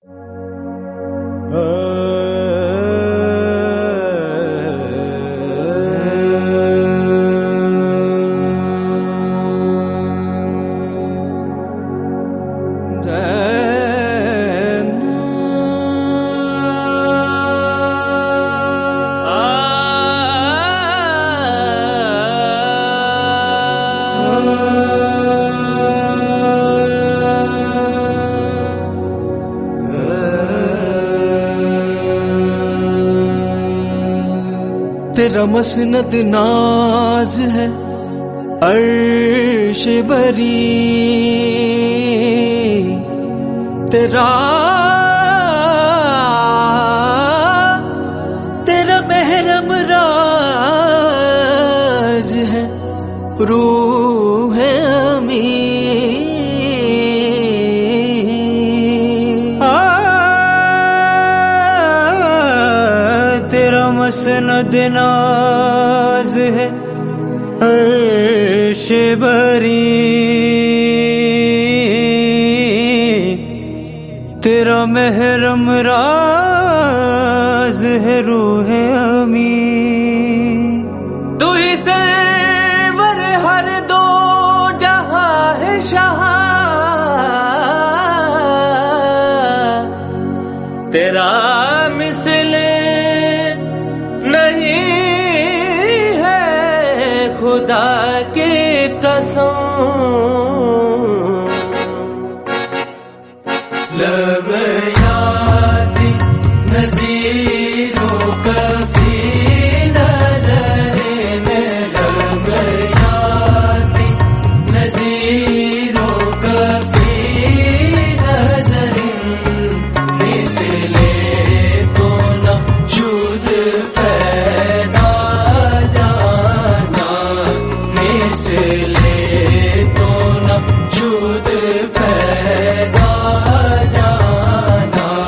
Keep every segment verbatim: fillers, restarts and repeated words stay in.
तेरा मसनद नाज है अर्श बरी, तेरा तेरा महरम राज है रूह है अमी। तेरा मसनद नाज है अर्श बरी, तेरा महरम राज है रूह अमी। तू ही सरवर हर दो जहां है शाह, तेरा मिसले नहीं है खुदा के कसम। लब यादी नज़ीरों कभी नज़रे में, लब यादी नज़ीरों कभी नज़रे मिसले तो न शुद्ध पैदा जाना, मिसले तो न शुद्ध पैदा जाना।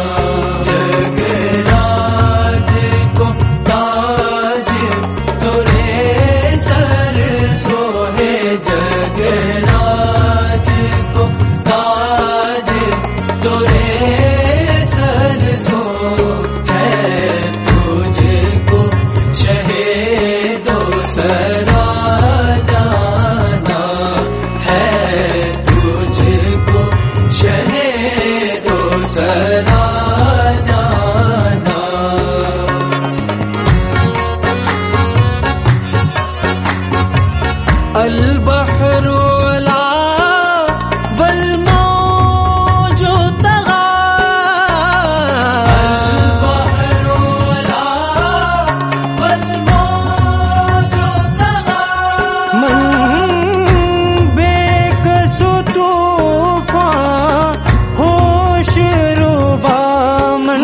जगराज को ताज तुरे सर सोहे, जगराज को ताज तुरे सर सो है, तुझको शहीदो सरा जाना है, तुझको शहीदो सरा जाना। अल बहरु अला वल मौजु तगा, अल बहरु अला वल मौजु तगा। मन बेकसु तूफान होश रुबा, मन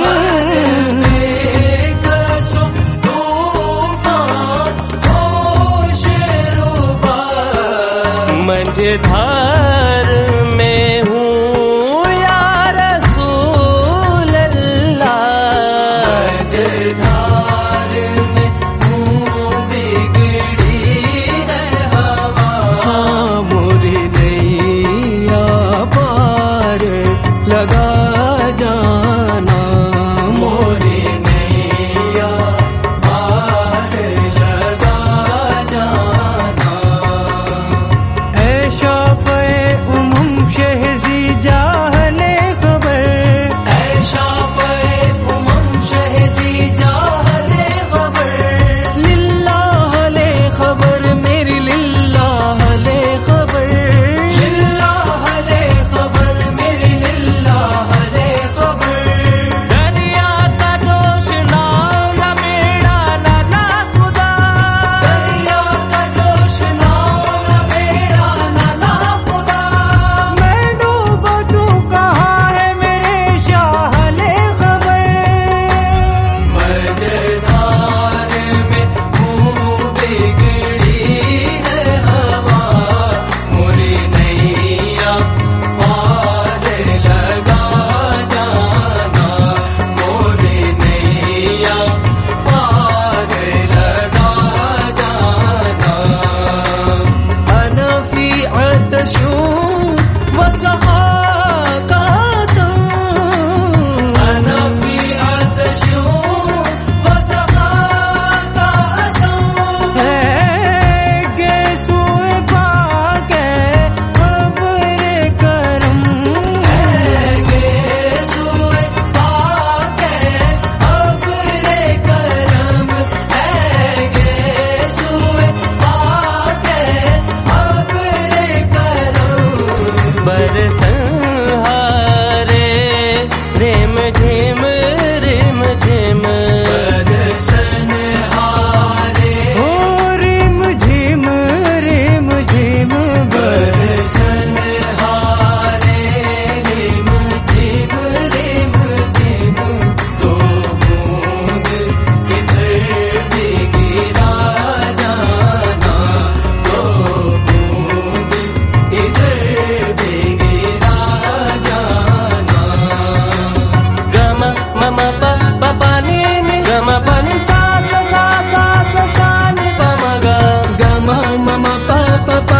बेकसु तूफान होश रुबा। मझधार में हूँ या रसूल अल्लाह, मझधार में हूँ बिगड़ी है हवा। हाँ मोरी नैया पार लगा जाना, मोरी नैया पार लगा जाना। ऐशा पे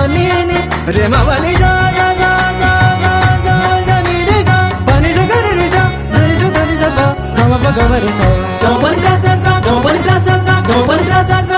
नी नी रे मा वा नी जा जा जा जा जा जा जा नी रे जा पा नी रे गा रे रे जा रे रे जा गा रे जा पा गा मा पा गा मा रे सा गा मा रे सा सा सा गा मा रे सा सा सा गा मा रे सा सा सा